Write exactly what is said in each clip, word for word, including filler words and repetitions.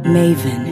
Maven.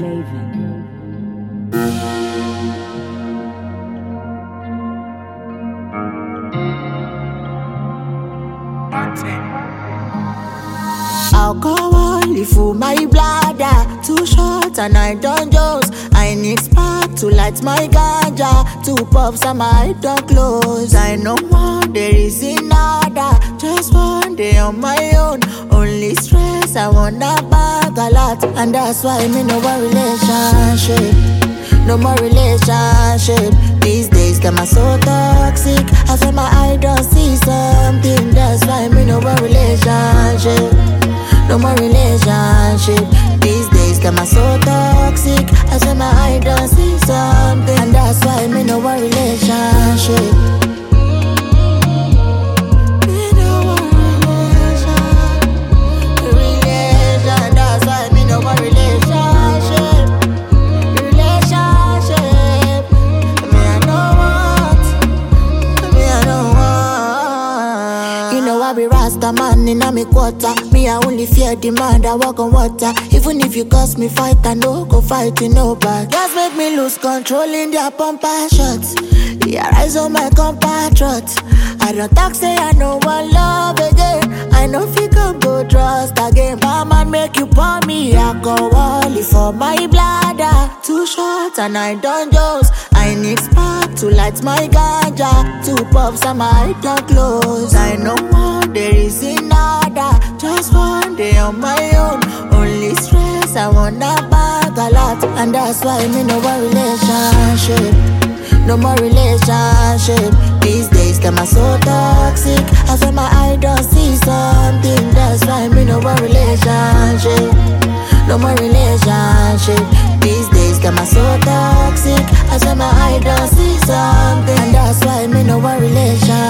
Alcohol full my bladder, too short and I don't jones. I need spark to light my ganja, two puffs and my eye don't close. I know one there is another, just one day on my own. Only stress, I wanna bag a lot, and that's why me no more relationship. No more relationship. These days them are so toxic. I feel my eye don't see something. That's why me no more relationship. No more relationship. These days them are so toxic. I feel my eye don't see something. And that's why me no more relationship. Me no more relation. Relation. That's why me no more relationship. Relationship. Me I know what. Me I know what. You know I be Rasta man in a me quarter. Me I only fear the man that walk on water. Even if you cause me fight, I no go fight you no back. Just make me lose control in their pumper shots. Yeah, rise on my compatriots. I don't talk say I no want love again. I know if you can go trust again. My man make you pour me alcohol for my bladder. Too short and I don't jones. I need spark to light my ganja. Two puffs and my eye don't close. I know one there is another, just one day on my own. Only stress, I wanna bag a lot, and that's why me no more relationship. No more relationship. These days them are so toxic. I feel my eye don't see something. That's why me no more relationship. No more relationship. These days them are so toxic. I feel my eye don't see something. And that's why me no more relationship.